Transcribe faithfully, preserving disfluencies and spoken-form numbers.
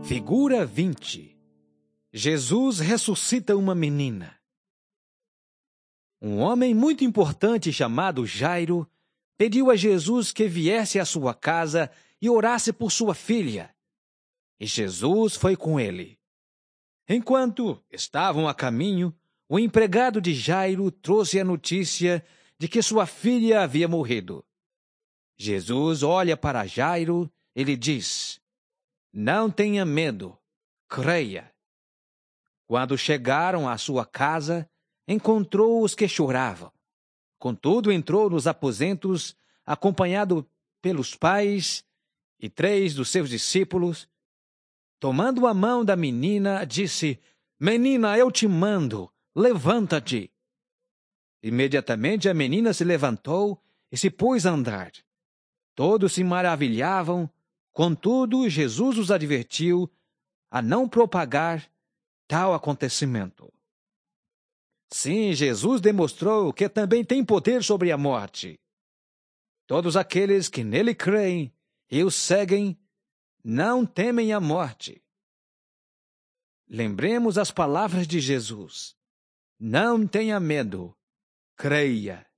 Figura vinte. Jesus ressuscita uma menina. Um homem muito importante chamado Jairo pediu a Jesus que viesse à sua casa e orasse por sua filha. E Jesus foi com ele. Enquanto estavam a caminho, o empregado de Jairo trouxe a notícia de que sua filha havia morrido. Jesus olha para Jairo e lhe diz: "Não tenha medo, creia." Quando chegaram à sua casa, encontrou os que choravam. Contudo, entrou nos aposentos, acompanhado pelos pais e três dos seus discípulos. Tomando a mão da menina, disse: "Menina, eu te mando, levanta-te." Imediatamente a menina se levantou e se pôs a andar. Todos se maravilhavam, contudo, Jesus os advertiu a não propagar tal acontecimento. Sim, Jesus demonstrou que também tem poder sobre a morte. Todos aqueles que nele creem e o seguem não temem a morte. Lembremos as palavras de Jesus: "Não tenha medo, creia."